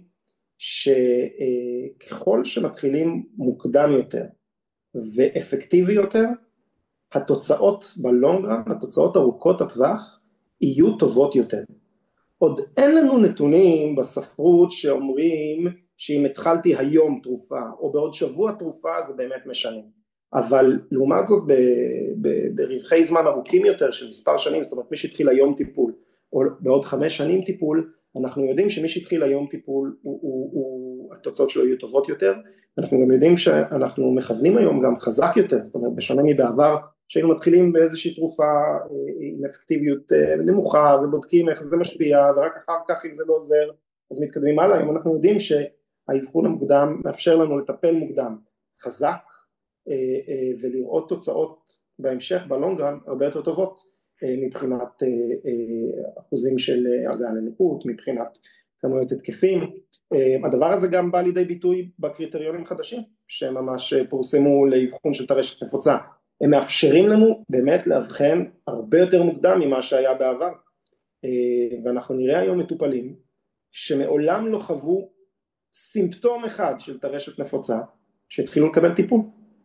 שככל שמתחילים מוקדם יותר ואפקטיבי יותר, התוצאות בלונגרן, התוצאות ארוכות הטווח, יהיו טובות יותר. עוד אין לנו נתונים בספרות שאומרים שאם התחלתי היום תרופה או בעוד שבוע תרופה זה באמת משנה, אבל לעומת זאת ברווחי זמן ארוכים יותר של מספר שנים, זאת אומרת מי שהתחיל היום טיפול או בעוד חמש שנים טיפול, אנחנו יודעים שמי שהתחיל היום טיפול הוא, הוא, הוא התוצאות שלו יהיו טובות יותר. אנחנו גם יודעים שאנחנו מכוונים היום גם חזק יותר, זאת אומרת בשונה מבעבר שהיינו מתחילים באיזושהי תרופה עם אפקטיביות נמוכה ובודקים איך זה משפיע ורק אחר כך אם זה לא עוזר אז מתקדמים הלאה. היום אנחנו יודעים שהאבחון המוקדם מאפשר לנו לטפל מוקדם חזק ולראות תוצאות בהמשך בלונגרן הרבה יותר טובות מבחינת אחוזים של הגעה לנכות, מבחינת כמויות התקפים. הדבר הזה גם בא לידי ביטוי בקריטריונים חדשים שממש פורסמו לאבחון של טרשת נפוצה. הם מאפשרים לנו באמת להבחן הרבה יותר מוקדם ממה שהיה בעבר, ואנחנו נראה היום מטופלים שמעולם לא חוו סימפטום אחד של טרשת נפוצה שהתחילו לקבל טיפול,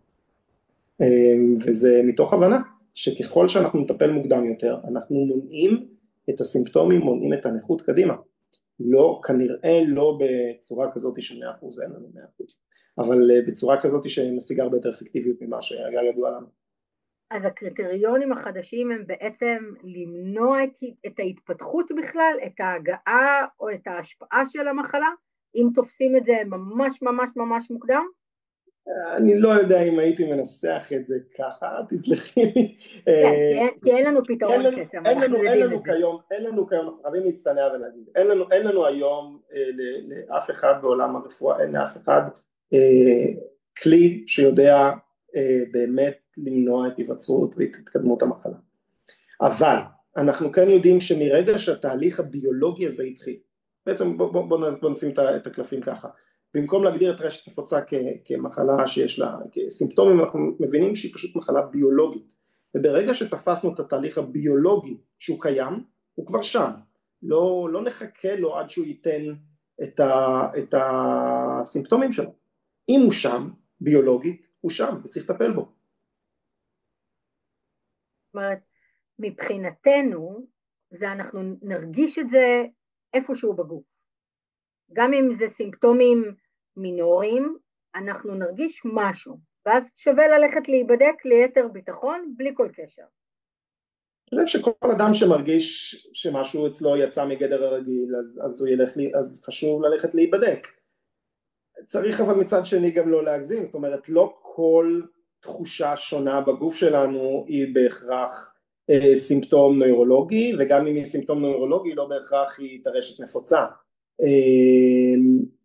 וזה מתוך הבנה שככל שאנחנו נטפל מוקדם יותר אנחנו מונעים את הסימפטומים, מונעים את הנכות קדימה. לא, כנראה לא בצורה כזאת של מאה אחוז, אין לנו מאה אחוז, אבל בצורה כזאת שמשיגה הרבה יותר אפקטיביות ממה שהיה ידוע לנו. אז הקריטריונים החדשים הם בעצם למנוע את, את ההתפתחות בכלל, את ההגעה או את ההשפעה של המחלה, אם תופסים את זה ממש ממש ממש מוקדם? אני לא יודע אם הייתי מנסח את זה ככה, תסלחי לי. כן, כי אין לנו פתרון קסם, אנחנו יודעים את זה. אין לנו כיום, אנחנו חייבים להצטנע ולהגיד, אין לנו היום לאף אחד בעולם הרפואה, אין לאף אחד כלי שיודע באמת למנוע את היווצרות ואת התקדמות המחלה. אבל אנחנו כן יודעים שמרגע שהתהליך הביולוגי הזה התחיל, בעצם בוא, בוא, בוא, בוא נשים את הקלפים ככה, במקום להגדיר את טרשת נפוצה כמחלה שיש לה כסימפטומים, אנחנו מבינים שהיא פשוט מחלה ביולוגית, וברגע שתפסנו את התהליך הביולוגי שהוא קיים, הוא כבר שם, לא, לא נחכה לו עד שהוא ייתן את, ה, את הסימפטומים שלו. אם הוא שם, ביולוגית, הוא שם, וצריך לטפל בו. זאת אומרת, מבחינתנו, זה אנחנו נרגיש את זה איפשהו בגוף. גם אם זה סימפטומים מינוריים, אנחנו נרגיש משהו, ואז שווה ללכת להיבדק ליתר ביטחון, בלי כל קשר. אני חושב שכל אדם שמרגיש שמשהו אצלו יצא מגדר הרגיל, אז, אז, הוא ילך, אז חשוב ללכת להיבדק. צריך אבל מצד שני גם לא להגזים, זאת אומרת לא כל תחושה שונה בגוף שלנו היא בהכרח אה, סימפטום נוירולוגי, וגם אם היא סימפטום נוירולוגי לא בהכרח היא טרשת נפוצה. אה,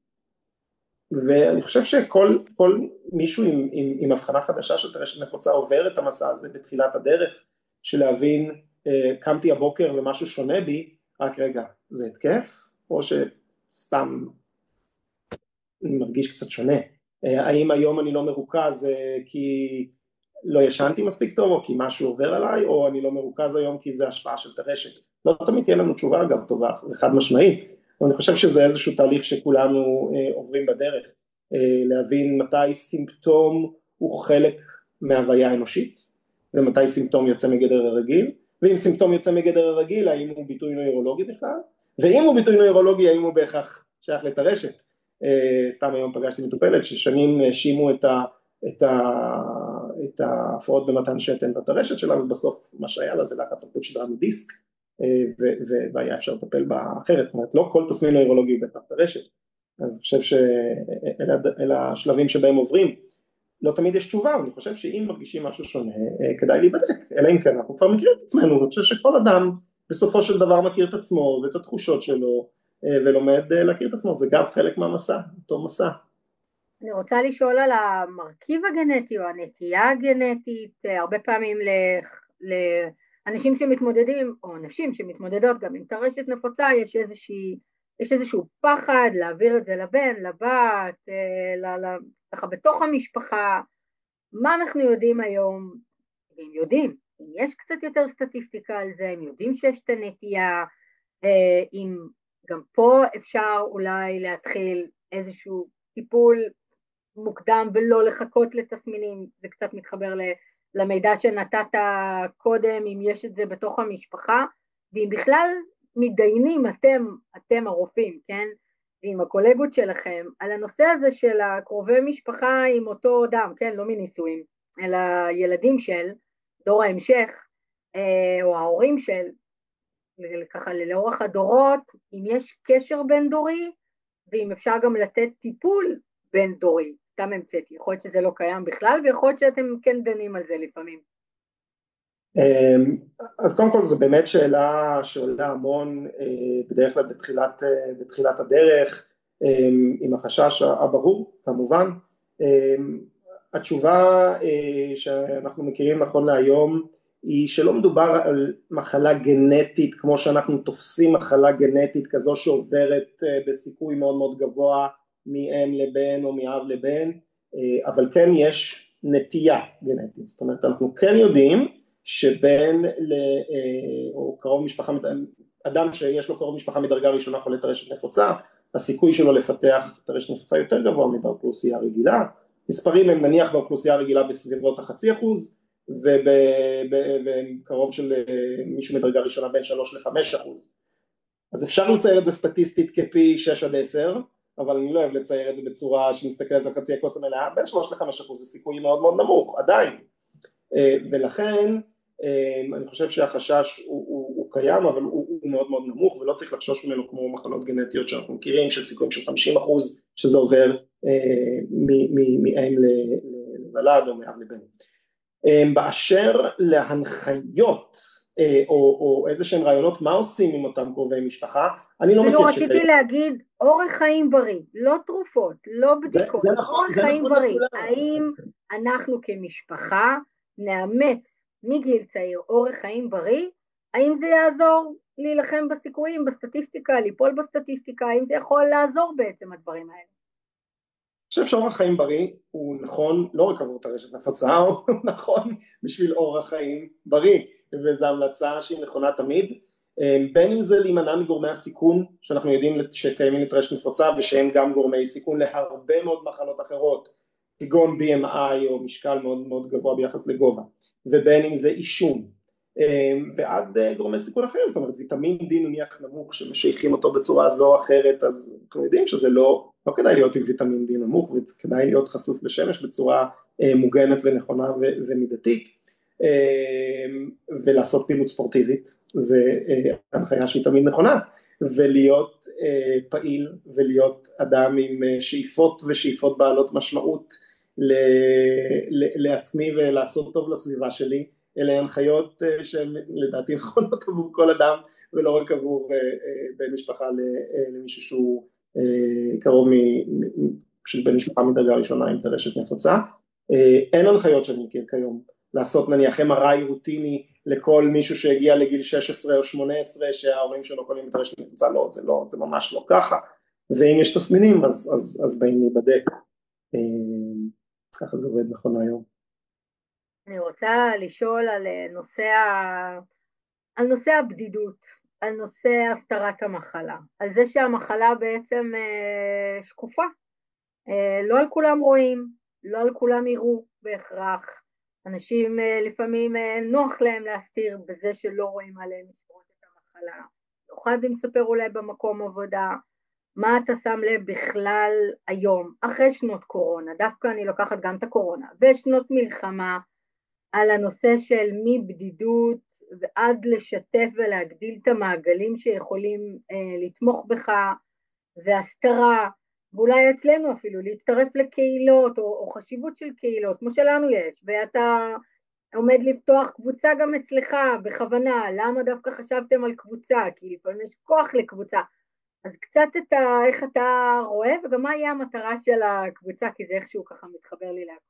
ואני חושב שכל כל מישהו עם, עם, עם הבחנה חדשה של טרשת נפוצה עובר את המסע הזה בתחילת הדרך, של להבין אה, קמתי הבוקר ומשהו שונה בי, רק רגע, זה התקף או שסתם אני מרגיש קצת שונה, האם היום אני לא מרוכז כי לא ישנתי מספיק טוב או כי משהו עובר עליי, או אני לא מרוכז היום כי זה השפעה של טרשת. לא תמיד תהיה לנו תשובה אגב טובה וחד משמעית, אבל אני חושב שזה איזשהו תהליך שכולנו עוברים בדרך, להבין מתי סימפטום הוא חלק מהוויה האנושית ומתי סימפטום יוצא מגדר הרגיל, ואם סימפטום יוצא מגדר הרגיל האם הוא ביטוי נוירולוגי בכלל, ואם הוא ביטוי נוירולוגי האם הוא בהכרח שייך לטרשת. סתם היום פגשתי מטופלת ששנים האשימו את ה את ה את ההפרעות במתן שתן בטרשת שלה, ובסוף מה שהיה לה זה לחץ חוט שדרה מדיסק, והיה אפשר לטפל בה אחרת. זאת אומרת לא כל תסמין נוירולוגי בהכרח טרשת. אז אני חושב שאלה השלבים שבהם עוברים, לא תמיד יש תשובה, אבל אני חושב שאם מרגישים משהו שונה כדאי להיבדק, אלא אם כן אנחנו כבר מכיר את עצמנו. אני חושב שכל אדם בסופו של דבר מכיר את עצמו ואת התחושות שלו ולומד להכיר את עצמו, זה גם חלק מהמסע, אותו מסע. אני רוצה לשאול על המרכיב הגנטי או הנטייה הגנטית, הרבה פעמים לאנשים שמתמודדים, או נשים שמתמודדות גם עם טרשת נפוצה, יש איזושהי, יש איזשהו פחד להעביר את זה לבן, לבת, ככה בתוך המשפחה. מה אנחנו יודעים היום? אם יודעים, אם יש קצת יותר סטטיסטיקה על זה, אם יודעים שיש את הנטייה, אם גם פה אפשר אולי להתחיל איזשהו טיפול מוקדם ולא לחכות לתסמינים, זה קצת מתחבר למידע שנתת קודם, אם יש את זה בתוך המשפחה, ואם בכלל מתדיינים אתם, אתם הרופאים, כן, עם הקולגות שלכם, על הנושא הזה של הקרובי משפחה עם אותו דם, כן, לא מנישואים, אלא ילדים של דור ההמשך, או ההורים של, ככה לאורך הדורות, אם יש קשר בין דורי, ואם אפשר גם לתת טיפול בין דורי, סתם המצאתי, יכול להיות שזה לא קיים בכלל, ויכול להיות שאתם כן דנים על זה לפעמים. אז קודם כל זו באמת שאלה שעולה המון, בדרך כלל בתחילת, בתחילת הדרך, עם החשש הברור כמובן. התשובה שאנחנו מכירים נכון להיום היא שלא מדובר על מחלה גנטית כמו שאנחנו תופסים מחלה גנטית כזו שעוברת בסיכוי מאוד מאוד גבוה מאם לבן או מאב לבן, אבל כן יש נטייה גנטית. זאת אומרת אנחנו כן יודעים שבן ל, או קרוב משפחה, אדם שיש לו קרוב משפחה מדרגה ראשונה חולה טרשת נפוצה, הסיכוי שלו לפתח טרשת נפוצה יותר גבוה מבאוכלוסייה הרגילה. מספרים הם נניח באוכלוסייה הרגילה בסביבות החצי אחוז, ובקרוב של מישהו מדרגה ראשונה בין שלוש לחמש אחוז. אז אפשר לצייר את זה סטטיסטית כפי שש עד עשר, אבל אני לא אוהב לצייר את זה בצורה שמסתכלת על חצי הכוס המלאה, בין שלוש לחמש אחוז זה סיכוי מאוד מאוד נמוך, עדיין. ולכן אני חושב שהחשש הוא, הוא, הוא קיים, אבל הוא, הוא מאוד מאוד נמוך, ולא צריך לחשוש ממנו כמו מחלות גנטיות שאנחנו מכירים, של סיכויים של חמישים אחוז, שזה עובר מאם לוולד או מאב לבן. באשר להנחיות, או, או איזה שהם רעיונות, מה עושים עם אותם קרובי משפחה, אני לא מכיר שקיים. רציתי להגיד, אורח חיים בריא, לא תרופות, לא בדיקות, זה, זה נכון, אורח זה חיים נכון בריא. האם אנחנו כמשפחה נאמץ מגיל צעיר אורח חיים בריא, האם זה יעזור להילחם בסיכויים, בסטטיסטיקה, ליפול בסטטיסטיקה, האם זה יכול לעזור בעצם הדברים האלה? אני חושב שאורח חיים בריא הוא נכון לא רק עבור טרשת נפוצה, הוא נכון בשביל אורח חיים בריא, וזו המלצה שהיא נכונה תמיד, בין אם זה להימנע מגורמי הסיכון, שאנחנו יודעים שקיימים לטרשת נפוצה, ושהם גם גורמי סיכון להרבה מאוד מחלות אחרות, כגון בי אם איי או משקל מאוד מאוד גבוה ביחס לגובה, ובין אם זה עישון, ועד גורמי סיכון אחרים, זאת אומרת ויטמין D נניח נמוך שמשייכים אותו בצורה זו או אחרת, אז אנחנו יודעים שזה לא, לא כדאי להיות עם ויטמין D נמוך, וכדאי להיות חשוף לשמש בצורה מוגנת ונכונה ומידתית, ולעשות פעילות ספורטיבית, זה הנחיה שהיא תמיד נכונה, ולהיות פעיל ולהיות אדם עם שאיפות ושאיפות בעלות משמעות לעצמי ולעשות טוב לסביבה שלי. אלה הנחיות שהן לדעתי נכונות עבור כל אדם ולא רק עבור בן משפחה למישהו שהוא קרוב של בן משפחה מדרגה ראשונה עם טרשת נפוצה. אין הנחיות שאני מכיר כיום לעשות נניח אם אר איי רוטיני לכל מישהו שהגיע לגיל שש עשרה או שמונה עשרה שההורים שלו יכולים עם טרשת נפוצה, לא, זה לא, זה ממש לא ככה, ואם יש תסמינים אז, אז, אז באים להיבדק, ככה זה עובד נכון היום. אני רוצה לשאול על נושא, על נושא הבדידות, על נושא הסתרת המחלה, על זה שהמחלה בעצם שקופה, לא על כולם רואים, לא על כולם יראו בהכרח, אנשים לפעמים נוח להם להסתיר בזה שלא רואים עליהם מספרות את המחלה, לא חייבים לספר אולי במקום עבודה, מה אתה שם לב בכלל היום, אחרי שנות קורונה, דווקא אני לוקחת גם את הקורונה, ושנות מלחמה, על הנושא של מבדידות ועד לשתף ולהגדיל את המעגלים שיכולים אה, לתמוך בך, והסתרה, ואולי אצלנו אפילו להצטרף לקהילות, או, או חשיבות של קהילות, כמו שלנו יש, ואתה עומד לפתוח קבוצה גם אצלך בכוונה, למה דווקא חשבתם על קבוצה, כי לפעמים יש כוח לקבוצה, אז קצת את ה, איך אתה רואה, וגם מה יהיה המטרה של הקבוצה, כי זה איכשהו ככה מתחבר לי להכל.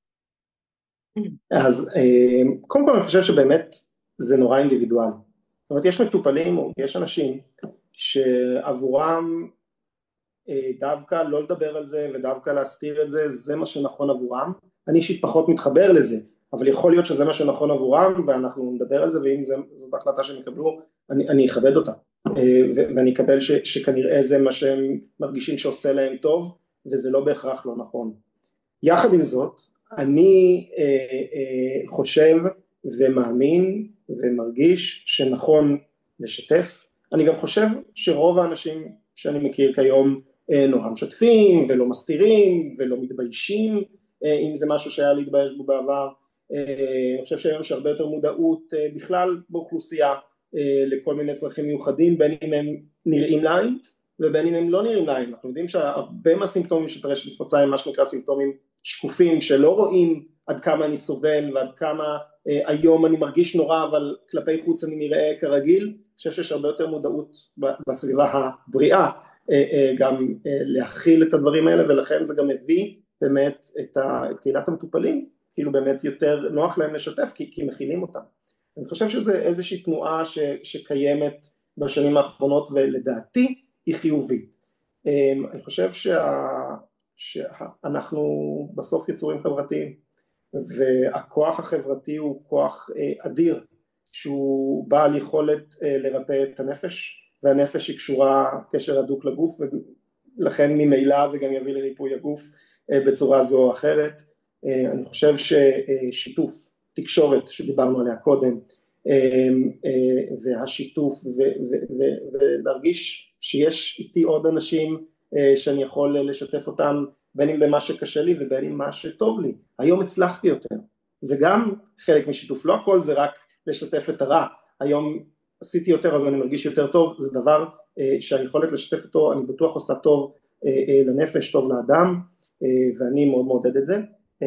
אז קודם כל אני חושב שבאמת זה נורא אינדיבידואלי, זאת אומרת יש מטופלים או יש אנשים שעבורם דווקא לא לדבר על זה ודווקא להסתיר את זה, זה מה שנכון עבורם, אני אישית פחות מתחבר לזה, אבל יכול להיות שזה מה שנכון עבורם ואנחנו נדבר על זה, ואם זאת החלטה שהם יקבלו אני, אני אכבד אותה ואני אקבל ש, שכנראה זה מה שהם מרגישים שעושה להם טוב, וזה לא בהכרח לא נכון. יחד עם זאת אני אה, אה, חושב ומאמין ומרגיש שנכון לשתף. אני גם חושב שרוב האנשים שאני מכיר כיום אה, נורא משתפים ולא מסתירים ולא מתביישים, אה, אם זה משהו שהיה להתבייש בו בעבר. אה, אני חושב שהיום יש הרבה יותר מודעות אה, בכלל באוכלוסייה אה, לכל מיני צרכים מיוחדים, בין אם הם נראים לעין ובין אם הם לא נראים לעין. אנחנו יודעים שהרבה מהסימפטומים של טרשת נפוצה הם מה שנקרא סימפטומים שקופים, שלא רואים עד כמה אני סובל ועד כמה אה, היום אני מרגיש נורא, אבל כלפי חוץ אני נראה כרגיל. אני חושב שיש הרבה יותר מודעות בסביבה הבריאה אה, אה, גם אה, להכיל את הדברים האלה, ולכן זה גם מביא באמת את, ה, את קהילת המטופלים, כאילו באמת יותר נוח להם לשתף כי, כי מכילים אותם. אני חושב שזה איזושהי תנועה ש, שקיימת בשנים האחרונות, ולדעתי היא חיובית. אני חושב שה, שאנחנו בסוף יצורים חברתיים, והכוח החברתי הוא כוח אדיר, שהוא בעל יכולת לרפא את הנפש, והנפש היא קשורה קשר הדוק לגוף, ולכן ממילא זה גם יביא לריפוי הגוף בצורה זו או אחרת. אני חושב ששיתוף, תקשורת שדיברנו עליה קודם, והשיתוף ולהרגיש שיש איתי עוד אנשים שאני יכול לשתף אותם, בין אם במה שקשה לי ובין אם מה שטוב לי. היום הצלחתי יותר, זה גם חלק משיתוף, לא הכל זה רק לשתף את הרע. היום עשיתי יותר אבל אני מרגיש יותר טוב, זה דבר שהיכולת לשתף אותו אני בטוח עושה טוב לנפש, טוב לאדם, ואני מאוד מעודד את זה.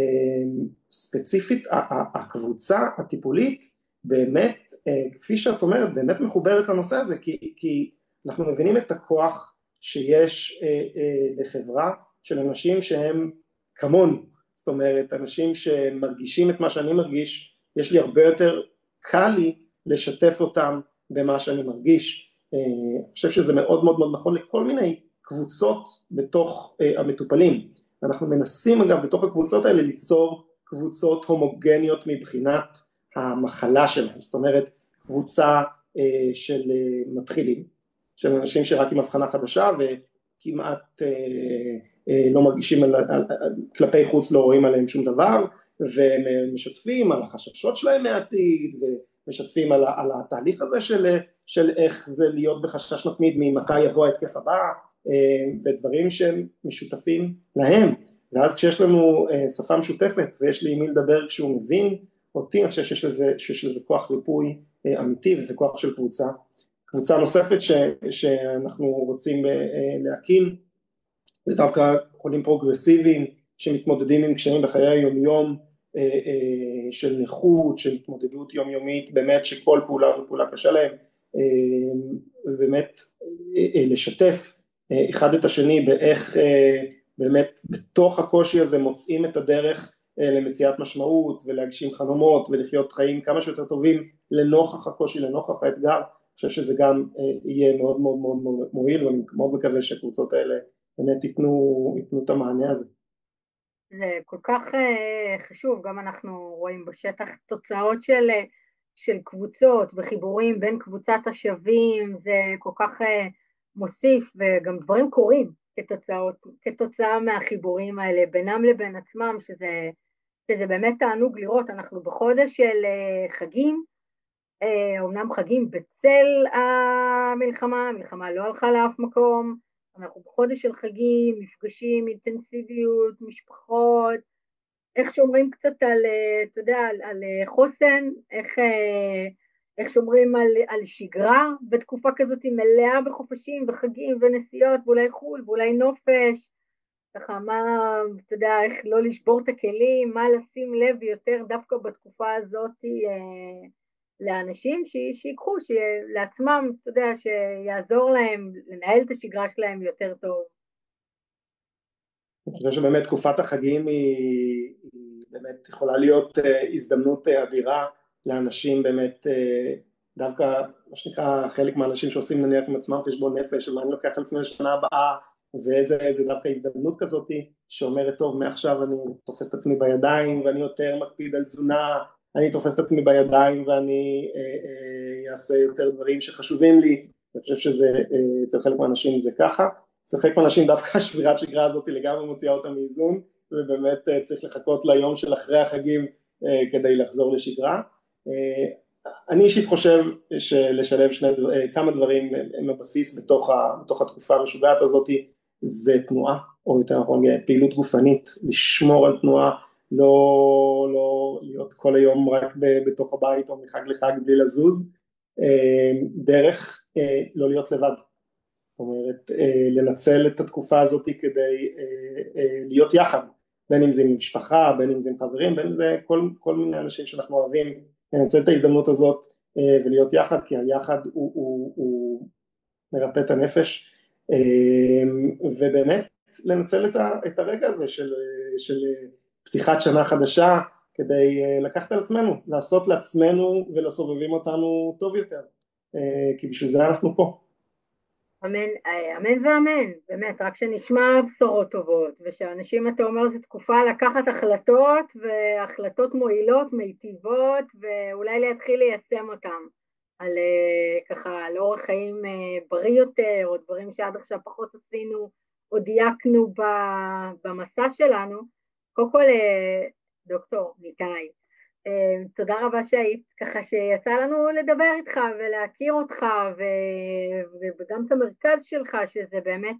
ספציפית הקבוצה הטיפולית באמת, כפי שאת אומרת, באמת מחוברת לנושא הזה, כי, כי אנחנו מבינים את הכוח שיש לחברה של אנשים שהם כמון, זאת אומרת אנשים שמרגישים את מה שאני מרגיש, יש לי הרבה יותר קל לי לשתף אותם במה שאני מרגיש. אני חושב שזה מאוד מאוד מאוד נכון לכל מיני קבוצות בתוך המטופלים. אנחנו מנסים אגב בתוך הקבוצות האלה ליצור קבוצות הומוגניות מבחינת המחלה שלהם, זאת אומרת קבוצה של מתחילים, של אנשים שרק עם הבחנה חדשה וכמעט לא מרגישים על, על, על, כלפי חוץ לא רואים עליהם שום דבר, והם משתפים על החששות שלהם מהעתיד, ומשתפים על, על התהליך הזה של, של איך זה להיות בחשש מתמיד ממתי יבוא ההתקף הבא, ודברים שהם משותפים להם. ואז כשיש לנו שפה משותפת ויש לי מי לדבר כשהוא מבין אותי, אני חושב שיש לזה, שיש לזה כוח ריפוי אמיתי, וזה כוח של קבוצה. קבוצה נוספת ש, שאנחנו רוצים להקים, זה דווקא חולים פרוגרסיביים שמתמודדים עם קשיים בחיי היומיום, של נכות, של התמודדות יומיומית, באמת שכל פעולה ופעולה קשה להם, ובאמת לשתף אחד את השני באיך באמת בתוך הקושי הזה מוצאים את הדרך למציאת משמעות ולהגשים חלומות ולחיות חיים כמה שיותר טובים לנוכח הקושי, לנוכח האתגר. אני חושב שזה גם יהיה מאוד מאוד מאוד מועיל, ואני מאוד מקווה שהקבוצות האלה באמת ייתנו, ייתנו את המענה הזה. זה כל כך חשוב, גם אנחנו רואים בשטח תוצאות של, של קבוצות וחיבורים בין קבוצת השווים, זה כל כך מוסיף, וגם דברים קורים כתוצאות, כתוצאה מהחיבורים האלה בינם לבין עצמם, שזה, שזה באמת תענוג לראות. אנחנו בחודש של חגים, אומנם חגים בצל המלחמה, המלחמה לא הלכה לאף מקום, אנחנו בחודש של חגים, מפגשים, אינטנסיביות, משפחות, איך שומרים קצת על, אתה יודע, על, על חוסן, איך, איך שומרים על, על שגרה בתקופה כזאת מלאה בחופשים וחגים ונסיעות ואולי חול ואולי נופש, ככה מה, אתה יודע, איך לא לשבור את הכלים, מה לשים לב יותר דווקא בתקופה הזאת לאנשים שיקחו, לעצמם, אתה יודע, שיעזור להם לנהל את השגרה שלהם יותר טוב. אני חושב שבאמת תקופת החגים היא, היא באמת יכולה להיות הזדמנות אדירה לאנשים, באמת דווקא מה שנקרא חלק מהאנשים שעושים נניח עם עצמם חשבון נפש, אבל אני לוקח על עצמי לשנה הבאה, ואיזה דווקא הזדמנות כזאת שאומרת טוב מעכשיו אני תופס את עצמי בידיים ואני יותר מקפיד על תזונה, אני תופס את עצמי בידיים ואני אעשה יותר דברים שחשובים לי. אני חושב שזה אצל חלק מהאנשים זה ככה, אצל חלק מהאנשים דווקא השבירת שגרה הזאת לגמרי מוציאה אותה מאיזון, ובאמת צריך לחכות ליום של אחרי החגים כדי לחזור לשגרה. אני אישית חושב שלשלב שני, כמה דברים מבסיס בתוך, בתוך התקופה המשוגעת הזאת, זה תנועה, או יותר נכון פעילות גופנית, לשמור על תנועה, לא, לא להיות כל היום רק בתוך הבית או מחג לחג בלי לזוז, דרך לא להיות לבד. זאת אומרת, לנצל את התקופה הזאת כדי להיות יחד, בין אם זה עם משפחה, בין אם זה עם חברים, בין אם זה כל, כל מיני אנשים שאנחנו אוהבים, לנצל את ההזדמנות הזאת ולהיות יחד, כי היחד הוא, הוא, הוא מרפא את הנפש, ובאמת לנצל את, ה, את הרגע הזה של, של פתיחת שנה חדשה, כדי לקחת על עצמנו, לעשות לעצמנו ולסובבים אותנו טוב יותר, כי בשביל זה אנחנו פה. אמן, אמן ואמן, באמת, רק שנשמע בשורות טובות, ושאנשים, אתה אומר, זו תקופה לקחת החלטות, והחלטות מועילות, מיטיבות, ואולי להתחיל ליישם אותם, על ככה, על אורח חיים בריא יותר, או דברים שעד עכשיו פחות עשינו, או דייקנו במסע שלנו. קודם כל, דוקטור ניתאי, תודה רבה שהיית, ככה שיצא לנו לדבר איתך ולהכיר אותך ו... וגם את המרכז שלך, שזה באמת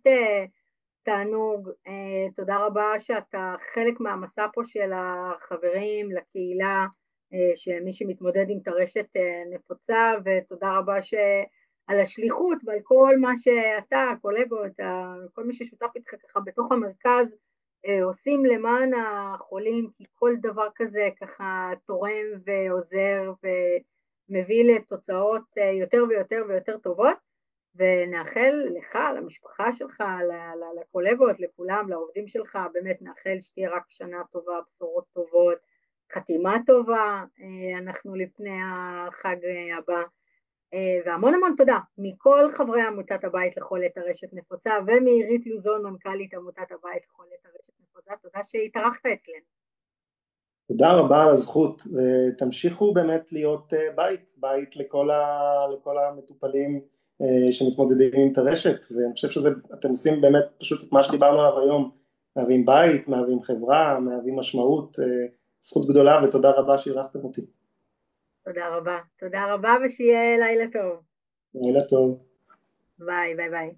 תענוג. תודה רבה שאתה חלק מהמסע פה של החברים לקהילה, שמי שמתמודד עם טרשת נפוצה, ותודה רבה על השליחות ועל כל מה שאתה, הקולגות, כל מי ששותף איתך ככה בתוך המרכז, עושים למען החולים, כי כל דבר כזה ככה תורם ועוזר ומביא לתוצאות יותר ויותר ויותר טובות, ונאחל לך, למשפחה שלך, לקולגות, לכולם, לעובדים שלך, באמת נאחל שתהיה רק שנה טובה, בשורות טובות, חתימה טובה, אנחנו לפני החג הבא, והמון המון תודה מכל חברי עמותת הבית לחולי טרשת נפוצה, ומעירית לוזון, מנכ"לית עמותת הבית לחולי טרשת נפוצה. תודה שהתארחת אצלנו. תודה רבה על הזכות, ותמשיכו באמת להיות בית, בית לכל, ה, לכל המטופלים שמתמודדים עם טרשת, ואני חושב שאתם עושים באמת פשוט את מה שדיברנו עליו היום, מהווים בית, מהווים חברה, מהווים משמעות, זכות גדולה, ותודה רבה שאירחתם אותי. תודה רבה, תודה רבה, ושיהיה לילה טוב. לילה טוב. ביי, ביי, ביי.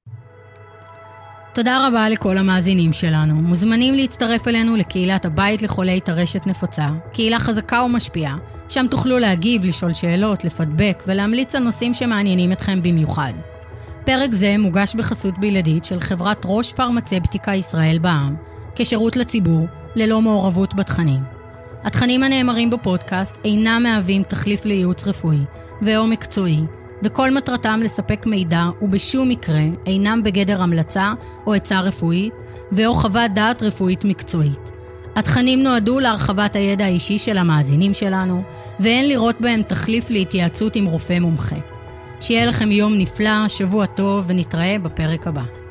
תודה רבה לכל המאזינים שלנו. מוזמנים להצטרף אלינו לקהילת הבית לחולי טרשת נפוצה, קהילה חזקה ומשפיעה, שם תוכלו להגיב, לשאול שאלות, לפדבק ולהמליץ על נושאים שמעניינים אתכם במיוחד. פרק זה מוגש בחסות בלעדית של חברת ראש פרמצפטיקה ישראל בע"מ, כשירות לציבור, ללא מעורבות בתכנים. התכנים הנאמרים בפודקאסט אינם מהווים תחליף לייעוץ רפואי ואו מקצועי, וכל מטרתם לספק מידע ובשום מקרה אינם בגדר המלצה או עצה רפואית ואו חוות דעת רפואית מקצועית. התכנים נועדו להרחבת הידע האישי של המאזינים שלנו, ואין לראות בהם תחליף להתייעצות עם רופא מומחה. שיהיה לכם יום נפלא, שבוע טוב, ונתראה בפרק הבא.